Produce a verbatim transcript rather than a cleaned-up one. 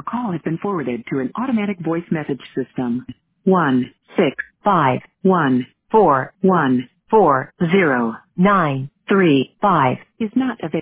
call has been forwarded to an automatic voice message system. One six five one four one four zero nine three five is not available.